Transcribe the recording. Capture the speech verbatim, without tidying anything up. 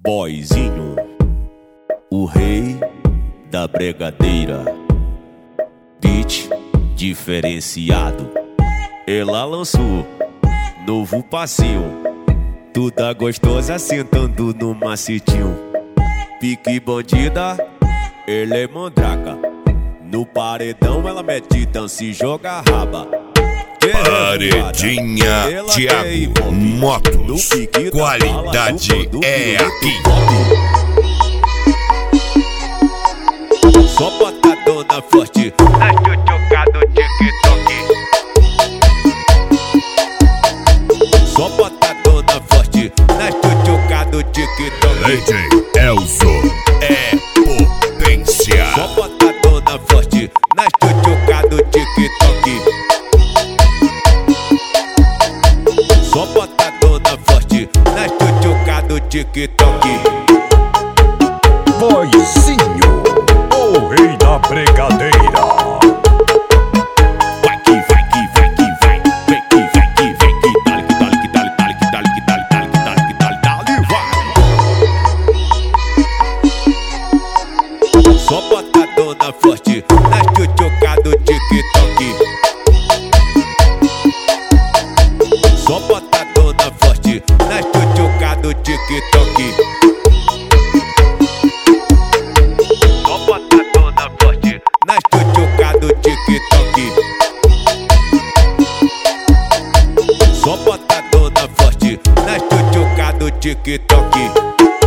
Boyzinho, o rei da bregadeira, beat diferenciado. Ela lançou novo passinho, toda gostosa sentando no macetinho. Pique bandida, ele é mandraca. No paredão ela mete dança e joga raba. Paredinha Thiago Motos, qualidade é aqui. Só botadona forte na tchutchuca do TikTok. Só botadona forte na tchutchuca do TikTok. D J Elzo é potência. Só botadona forte na tchutchuca do TikTok. Só botadona forte na tchutchuca do TikTok. Boyzinho, o rei da bregadeira. Vai que vai que vai que vai, vem que vem que vem que dale que dale que dale dale que dale que dale dale que dale que dale dale vai. Só botadona forte na tchutchuca do TikTok. Só botadona forte na tchutchuca do TikTok. Só botadona forte na tchutchuca do TikTok. Só botadona forte na tchutchuca do TikTok.